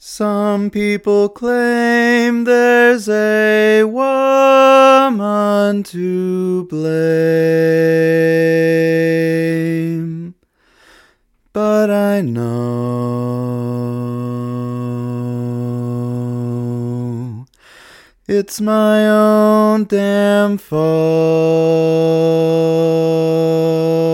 Some people claim there's a woman to blame, but I know it's my own damn fault.